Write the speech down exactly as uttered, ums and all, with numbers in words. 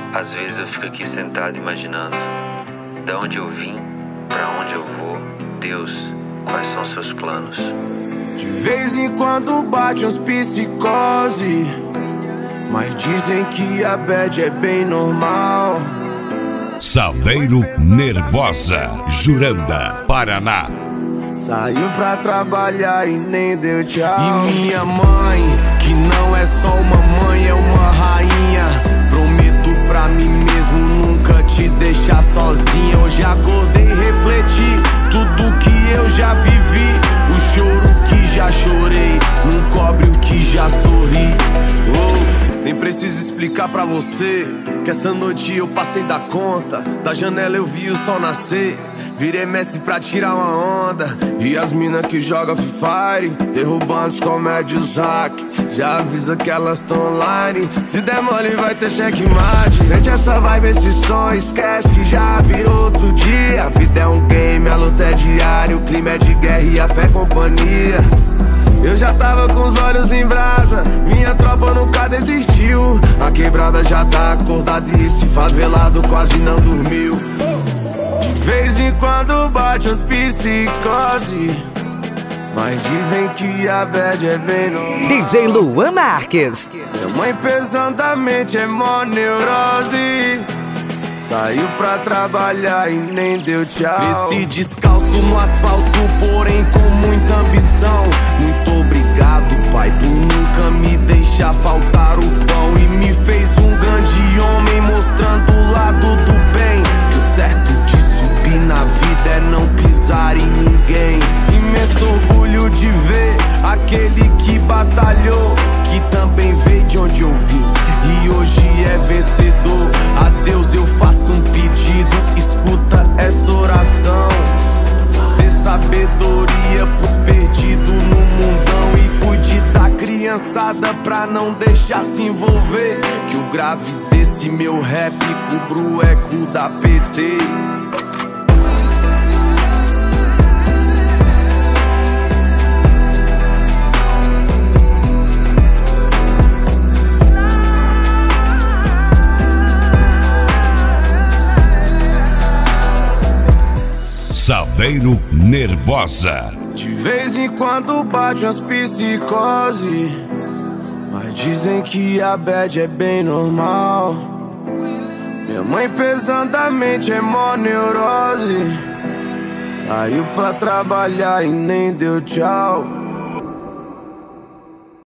Às vezes eu fico aqui sentado imaginando de onde eu vim, pra onde eu vou. Deus, quais são seus planos? De vez em quando bate uns psicose, mas dizem que a bad é bem normal. Salveiro Nervosa, Juranda, Paraná. Saiu pra trabalhar e nem deu tchau. E minha mãe, que não é só uma mãe, é uma rainha. Prometo pra mim mesmo nunca te deixar sozinha. Hoje acordei e refleti tudo que eu já vivi. O choro que já chorei não cobre o que já sorri. Oh, nem preciso explicar pra você que essa noite eu passei da conta. Da janela eu vi o sol nascer, virei mestre pra tirar uma onda. E as mina que joga Free Fire, derrubando os comédios hack, já avisa que elas tão online. Se der mole vai ter checkmate. Sente essa vibe, esse som, esquece que já virou outro dia. A vida é um game, a luta é diária, o clima é de guerra e a fé é companhia. Eu já tava com os olhos em brasa, minha tropa nunca desistiu. A quebrada já tá acordada e esse favelado quase não dormiu. De vez em quando bate as psicose, mas dizem que a bad é bem normal. D J Luan Marques. Minha mãe pesadamente é mó neurose, saiu pra trabalhar e nem deu tchau. Cresci descalço no asfalto, porém com muita ambição. Muito obrigado, pai, por nunca me deixar faltar o pão. E me fez um grande homem, mostrando o lado do bem. Que o certo de subir na vida é não pisar em ninguém. Imenso orgulho de ver aquele que batalhou, que também veio de onde eu vim e hoje é vencedor. A Deus eu faço um pedido, escuta essa oração. Dê sabedoria pros perdidos no mundão e cuide da criançada pra não deixar se envolver. Que o grave desse meu rap cubra o eco da P T. Salveiro Nervosa. De vez em quando bate umas psicose, mas dizem que a bad é bem normal. Minha mãe pesadamente é mó neurose, saiu pra trabalhar e nem deu tchau.